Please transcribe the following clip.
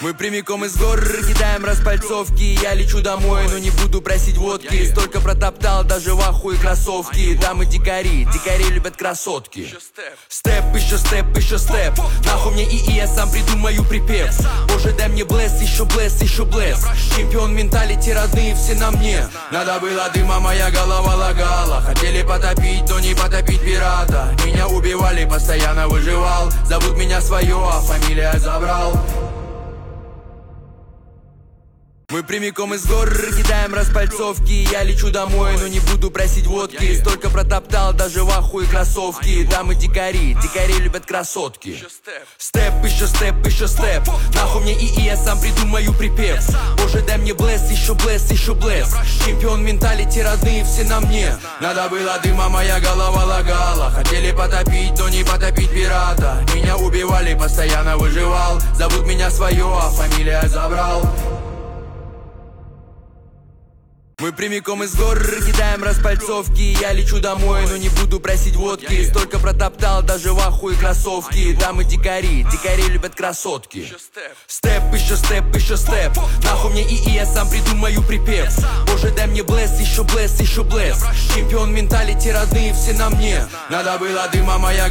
Мы прямиком из гор кидаем распальцовки. Я лечу домой, но не буду просить водки. Столько протоптал, даже в ахуе кроссовки. Да, мы дикари, дикари любят красотки. Степ, еще степ, еще степ. Нахуй мне и я сам придумаю припев. Боже, дай мне блесс, еще блесс, еще блесс. Чемпион менталити, родные все на мне. Надо было дыма, моя голова лагала. Хотели потопить, но не потопить пирата. Меня убивали, постоянно выживал. Зовут меня свое, а фамилия забрал. Мы прямиком из гор кидаем распальцовки. Я лечу домой, но не буду просить водки. Столько протоптал, даже в ахуе кроссовки. Да, мы дикари, дикари любят красотки. Степ, еще степ, еще степ. Нахуй мне и я сам придумаю припев. Боже, дай мне блесс, еще блесс, еще блесс. Чемпион менталити, родные все на мне. Надо было дыма, моя голова лагала. Хотели потопить, но не потопить пирата. Меня убивали, постоянно выживал. Зовут меня свое, а фамилия забрал. Мы прямиком из гор кидаем распальцовки. Я лечу домой, но не буду просить водки. Столько протоптал, даже в ахуе кроссовки. Да, мы дикари, дикари любят красотки. Степ, еще степ, еще степ. Нахуй мне и я сам придумаю припев. Боже, дай мне блесс, еще блесс, еще блесс. Чемпион менталити, родные все на мне. Надо было дыма, моя